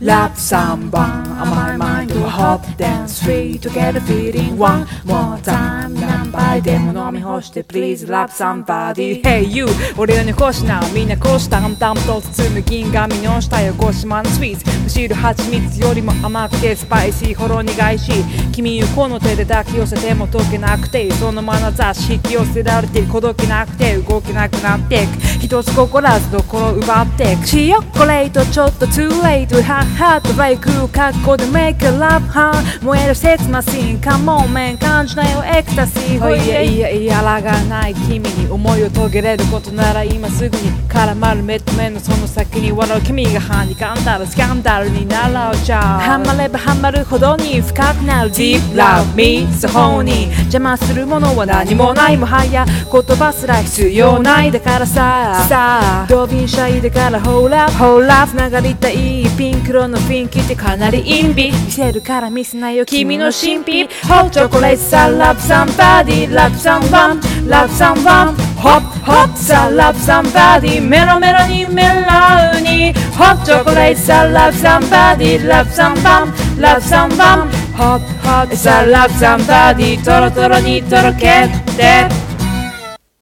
Love someone, my mind will hop dance free to get a feeling one more time 何杯でも飲み干して Please love somebody Hey you 俺らの星なみんなこうした淡々と包む銀紙の下横島のスイーツむしろ蜂蜜よりも甘くてスパイシーほろ苦いし君をこの手で抱き寄せても解けなくてその眼差し引き寄せられてほどけなくて動けなくなっていく一つ心らずどころ奪っていくチヨコレートちょっと too late ハッハッとブレイク格好で make a love heart 燃えるセックスマシン Come on man 感じなよエクタシーいやいやいや抗がない君に思いを遂げれることなら今すぐに絡まる目と目のその先に笑う君が歯に噛んだらスキャンダルになろうじゃハマればハマるほどに深くなる Deep love me so horny 邪魔するものは何もないもはや言葉すら必要ないだからさドビンシャイだからほらほら繋がりたいピンク色の雰囲気ってかなりインビ見せるから見せないよ君の神秘 Hot chocolate さ Love somebody Love someone Love someone Hop hop さ Love somebody メロメロにメロウに Hot chocolate さ Love somebody Love someone Love someone Hop hop さ Love somebody トロトロにとろけて